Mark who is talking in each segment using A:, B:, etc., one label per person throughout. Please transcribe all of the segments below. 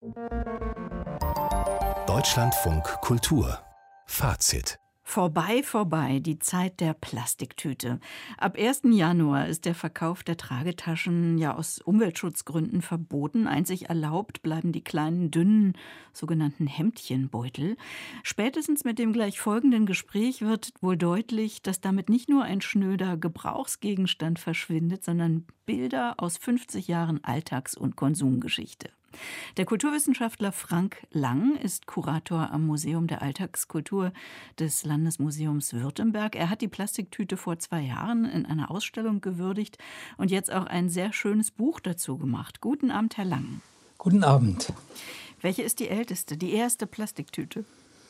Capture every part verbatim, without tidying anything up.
A: Deutschlandfunk Kultur Fazit.
B: Vorbei, vorbei, die Zeit der Plastiktüte. Ab ersten Januar ist der Verkauf der Tragetaschen ja aus Umweltschutzgründen verboten. Einzig erlaubt bleiben die kleinen, dünnen, sogenannten Hemdchenbeutel. Spätestens mit dem gleich folgenden Gespräch wird wohl deutlich, dass damit nicht nur ein schnöder Gebrauchsgegenstand verschwindet, sondern Bilder aus fünfzig Jahren Alltags- und Konsumgeschichte. Der Kulturwissenschaftler Frank Lang ist Kurator am Museum der Alltagskultur des Landesmuseums Württemberg. Er hat die Plastiktüte vor zwei Jahren in einer Ausstellung gewürdigt und jetzt auch ein sehr schönes Buch dazu gemacht. Guten Abend, Herr Lang.
C: Guten Abend.
B: Welche ist die älteste, die erste Plastiktüte?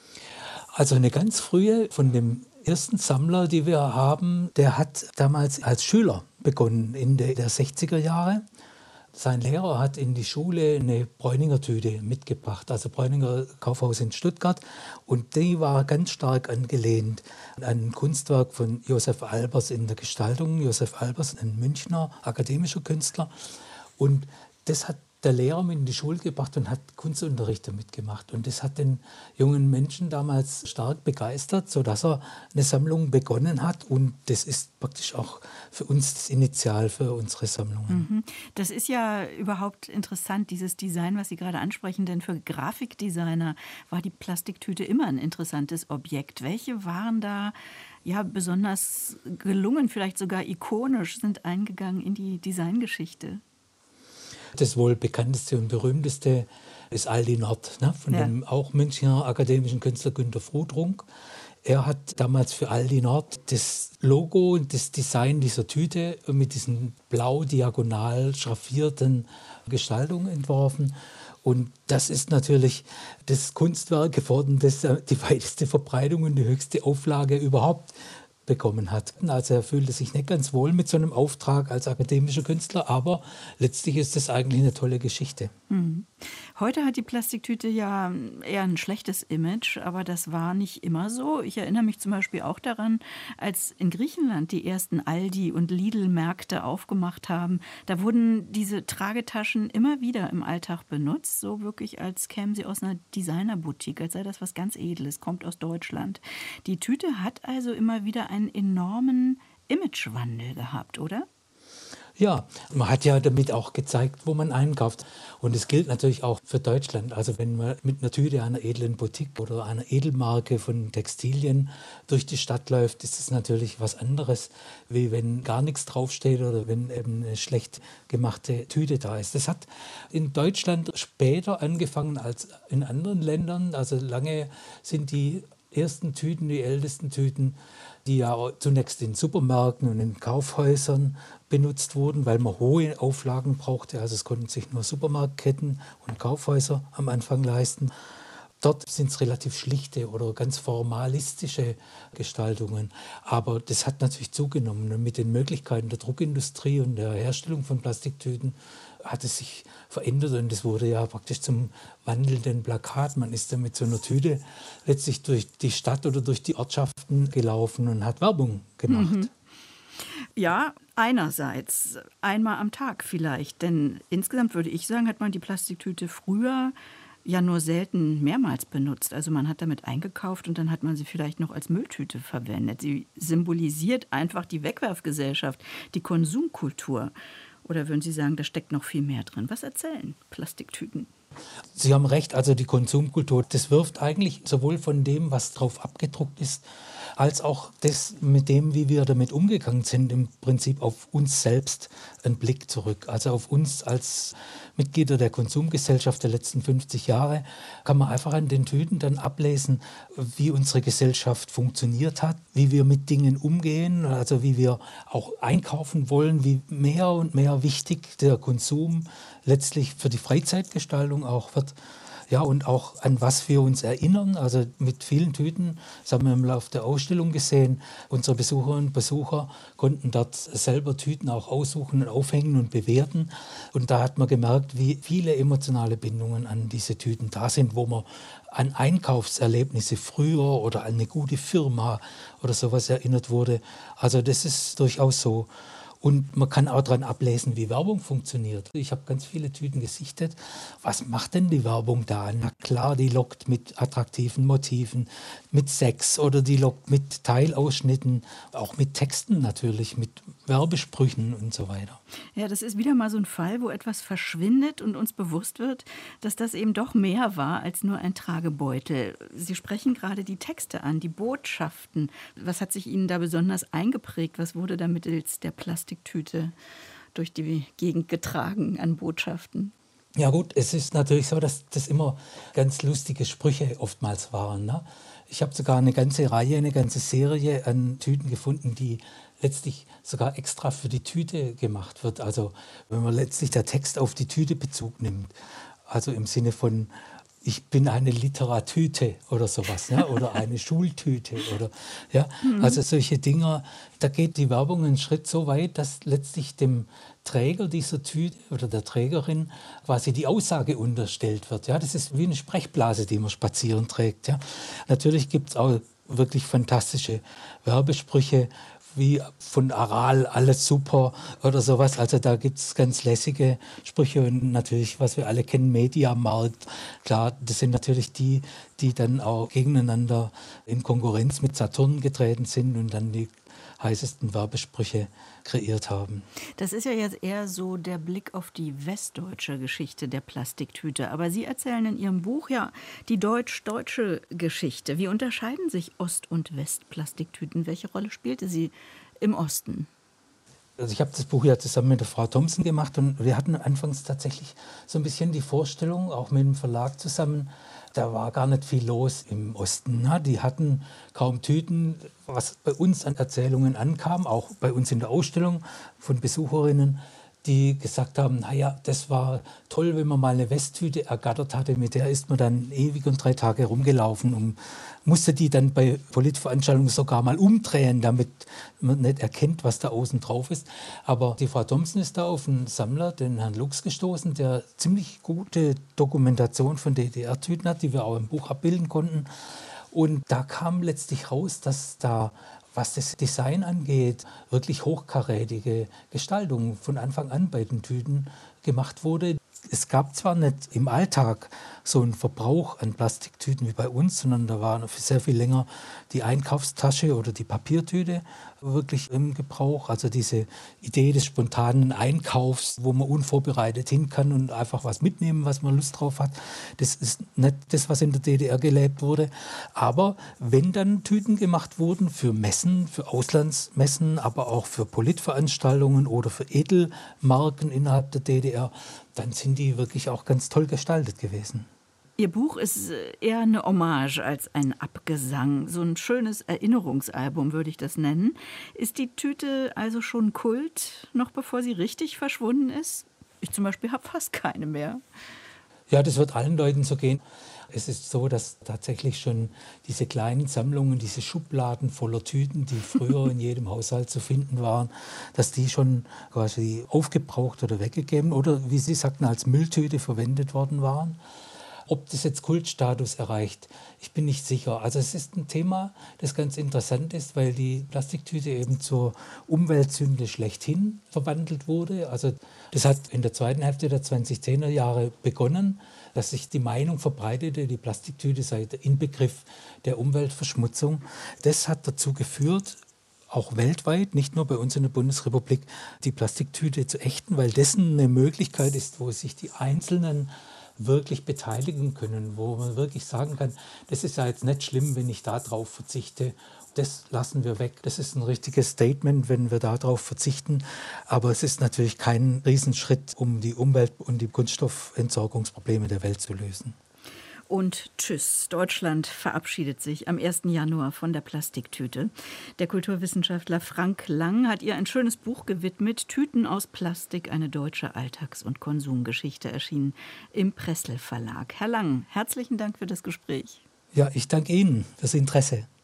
C: Also eine ganz frühe von dem ersten Sammler, die wir haben, der hat damals als Schüler begonnen in der sechziger Jahre. Sein Lehrer hat in die Schule eine Bräuninger Tüte mitgebracht, also Bräuninger Kaufhaus in Stuttgart. Und die war ganz stark angelehnt an ein Kunstwerk von Josef Albers in der Gestaltung. Josef Albers, ein Münchner akademischer Künstler. Und das hat der Lehrer mit in die Schule gebracht und hat Kunstunterricht damit gemacht. Und das hat den jungen Menschen damals stark begeistert, sodass er eine Sammlung begonnen hat. Und das ist praktisch auch für uns das Initial für unsere Sammlungen.
B: Das ist ja überhaupt interessant, dieses Design, was Sie gerade ansprechen. Denn für Grafikdesigner war die Plastiktüte immer ein interessantes Objekt. Welche waren da ja besonders gelungen, vielleicht sogar ikonisch, sind eingegangen in die Designgeschichte?
C: Das wohl bekannteste und berühmteste ist Aldi Nord, ne, von ja. dem auch Münchner akademischen Künstler Günter Frudrunk. Er hat damals für Aldi Nord das Logo und das Design dieser Tüte mit diesen blau diagonal schraffierten Gestaltungen entworfen. Und das ist natürlich das Kunstwerk geworden, das die weiteste Verbreitung und die höchste Auflage überhaupt bekommen hat. Also er fühlte sich nicht ganz wohl mit so einem Auftrag als akademischer Künstler, aber letztlich ist das eigentlich eine tolle Geschichte.
B: Mhm. Heute hat die Plastiktüte ja eher ein schlechtes Image, aber das war nicht immer so. Ich erinnere mich zum Beispiel auch daran, als in Griechenland die ersten Aldi- und Lidl-Märkte aufgemacht haben, da wurden diese Tragetaschen immer wieder im Alltag benutzt, so wirklich als kämen sie aus einer Designerboutique, als sei das was ganz Edles, kommt aus Deutschland. Die Tüte hat also immer wieder einen enormen Imagewandel gehabt, oder?
C: Ja, man hat ja damit auch gezeigt, wo man einkauft. Und es gilt natürlich auch für Deutschland. Also wenn man mit einer Tüte einer edlen Boutique oder einer Edelmarke von Textilien durch die Stadt läuft, ist es natürlich was anderes, wie wenn gar nichts draufsteht oder wenn eben eine schlecht gemachte Tüte da ist. Das hat in Deutschland später angefangen als in anderen Ländern. Also lange sind die ersten Tüten, die ältesten Tüten, die ja zunächst in Supermärkten und in Kaufhäusern benutzt wurden, weil man hohe Auflagen brauchte. Also es konnten sich nur Supermarktketten und Kaufhäuser am Anfang leisten. Dort sind es relativ schlichte oder ganz formalistische Gestaltungen. Aber das hat natürlich zugenommen. Und mit den Möglichkeiten der Druckindustrie und der Herstellung von Plastiktüten hat es sich verändert. Und das wurde ja praktisch zum wandelnden Plakat. Man ist dann mit so einer Tüte letztlich durch die Stadt oder durch die Ortschaften gelaufen und hat Werbung gemacht.
B: Mhm. Ja, einerseits einmal am Tag vielleicht. Denn insgesamt würde ich sagen, hat man die Plastiktüte früher ja nur selten mehrmals benutzt. Also man hat damit eingekauft und dann hat man sie vielleicht noch als Mülltüte verwendet. Sie symbolisiert einfach die Wegwerfgesellschaft, die Konsumkultur. Oder würden Sie sagen, da steckt noch viel mehr drin? Was erzählen Plastiktüten?
C: Sie haben recht, also die Konsumkultur, das wirft eigentlich sowohl von dem, was drauf abgedruckt ist, als auch das mit dem, wie wir damit umgegangen sind, im Prinzip auf uns selbst einen Blick zurück. Also auf uns als Mitglieder der Konsumgesellschaft der letzten fünfzig Jahre kann man einfach an den Tüten dann ablesen, wie unsere Gesellschaft funktioniert hat, wie wir mit Dingen umgehen, also wie wir auch einkaufen wollen, wie mehr und mehr wichtig der Konsum letztlich für die Freizeitgestaltung auch wird. Ja, und auch an was wir uns erinnern, also mit vielen Tüten, das haben wir im Laufe der Ausstellung gesehen, unsere Besucherinnen und Besucher konnten dort selber Tüten auch aussuchen und aufhängen und bewerten. Und da hat man gemerkt, wie viele emotionale Bindungen an diese Tüten da sind, wo man an Einkaufserlebnisse früher oder an eine gute Firma oder sowas erinnert wurde. Also das ist durchaus so. Und man kann auch daran ablesen, wie Werbung funktioniert. Ich habe ganz viele Tüten gesichtet. Was macht denn die Werbung da? Na klar, die lockt mit attraktiven Motiven, mit Sex oder die lockt mit Teilausschnitten, auch mit Texten natürlich, mit Werbesprüchen und so weiter.
B: Ja, das ist wieder mal so ein Fall, wo etwas verschwindet und uns bewusst wird, dass das eben doch mehr war als nur ein Tragebeutel. Sie sprechen gerade die Texte an, die Botschaften. Was hat sich Ihnen da besonders eingeprägt? Was wurde da mittels der Plastiktüte durch die Gegend getragen an Botschaften?
C: Ja gut, es ist natürlich so, dass das immer ganz lustige Sprüche oftmals waren. Ne? Ich habe sogar eine ganze Reihe, eine ganze Serie an Tüten gefunden, die letztlich sogar extra für die Tüte gemacht wird. Also wenn man letztlich der Text auf die Tüte Bezug nimmt, also im Sinne von ich bin eine Literatüte oder sowas, ne? Oder eine Schultüte oder ja, mhm. Also solche Dinger, da geht die Werbung einen Schritt so weit, dass letztlich dem Träger dieser Tüte oder der Trägerin quasi die Aussage unterstellt wird. Ja, das ist wie eine Sprechblase, die man spazieren trägt. Ja, natürlich gibt es auch wirklich fantastische Werbesprüche, wie von Aral, alles super oder sowas. Also da gibt es ganz lässige Sprüche und natürlich, was wir alle kennen, Mediamarkt. Klar, das sind natürlich die, die dann auch gegeneinander in Konkurrenz mit Saturn getreten sind und dann die heißesten Werbesprüche kreiert haben.
B: Das ist ja jetzt eher so der Blick auf die westdeutsche Geschichte der Plastiktüte. Aber Sie erzählen in Ihrem Buch ja die deutsch-deutsche Geschichte. Wie unterscheiden sich Ost- und West-Plastiktüten? Welche Rolle spielte sie im Osten?
C: Also ich habe das Buch ja zusammen mit der Frau Thomsen gemacht und wir hatten anfangs tatsächlich so ein bisschen die Vorstellung, auch mit dem Verlag zusammen, da war gar nicht viel los im Osten. Ne? Die hatten kaum Tüten, was bei uns an Erzählungen ankam, auch bei uns in der Ausstellung von Besucherinnen, die gesagt haben, naja, das war toll, wenn man mal eine Westtüte ergattert hatte, mit der ist man dann ewig und drei Tage rumgelaufen und musste die dann bei Politveranstaltungen sogar mal umdrehen, damit man nicht erkennt, was da außen drauf ist. Aber die Frau Thomsen ist da auf einen Sammler, den Herrn Lux, gestoßen, der ziemlich gute Dokumentation von D D R-Tüten hat, die wir auch im Buch abbilden konnten. Und da kam letztlich raus, dass da, was das Design angeht, wirklich hochkarätige Gestaltung von Anfang an bei den Tüten gemacht wurde. Es gab zwar nicht im Alltag so einen Verbrauch an Plastiktüten wie bei uns, sondern da war sehr viel länger die Einkaufstasche oder die Papiertüte wirklich im Gebrauch. Also diese Idee des spontanen Einkaufs, wo man unvorbereitet hin kann und einfach was mitnehmen, was man Lust drauf hat. Das ist nicht das, was in der D D R gelebt wurde. Aber wenn dann Tüten gemacht wurden für Messen, für Auslandsmessen, aber auch für Politveranstaltungen oder für Edelmarken innerhalb der D D R, dann sind die wirklich auch ganz toll gestaltet gewesen.
B: Ihr Buch ist eher eine Hommage als ein Abgesang. So ein schönes Erinnerungsalbum würde ich das nennen. Ist die Tüte also schon Kult, noch bevor sie richtig verschwunden ist? Ich zum Beispiel habe fast keine mehr.
C: Ja, das wird allen Leuten so gehen. Es ist so, dass tatsächlich schon diese kleinen Sammlungen, diese Schubladen voller Tüten, die früher in jedem Haushalt zu finden waren, dass die schon quasi aufgebraucht oder weggegeben oder, wie Sie sagten, als Mülltüte verwendet worden waren. Ob das jetzt Kultstatus erreicht, ich bin nicht sicher. Also es ist ein Thema, das ganz interessant ist, weil die Plastiktüte eben zur Umweltsünde schlechthin verwandelt wurde. Also das hat in der zweiten Hälfte der zwanzigzehner Jahre begonnen, dass sich die Meinung verbreitete, die Plastiktüte sei der Inbegriff der Umweltverschmutzung. Das hat dazu geführt, auch weltweit, nicht nur bei uns in der Bundesrepublik, die Plastiktüte zu ächten, weil dessen eine Möglichkeit ist, wo sich die Einzelnen wirklich beteiligen können, wo man wirklich sagen kann, das ist ja jetzt nicht schlimm, wenn ich darauf verzichte, das lassen wir weg. Das ist ein richtiges Statement, wenn wir darauf verzichten, aber es ist natürlich kein Riesenschritt, um die Umwelt- und die Kunststoffentsorgungsprobleme der Welt zu lösen.
B: Und tschüss, Deutschland verabschiedet sich am ersten Januar von der Plastiktüte. Der Kulturwissenschaftler Frank Lang hat ihr ein schönes Buch gewidmet, Tüten aus Plastik, eine deutsche Alltags- und Konsumgeschichte, erschienen im Pressl Verlag. Herr Lang, herzlichen Dank für das Gespräch.
C: Ja, ich danke Ihnen fürs Interesse.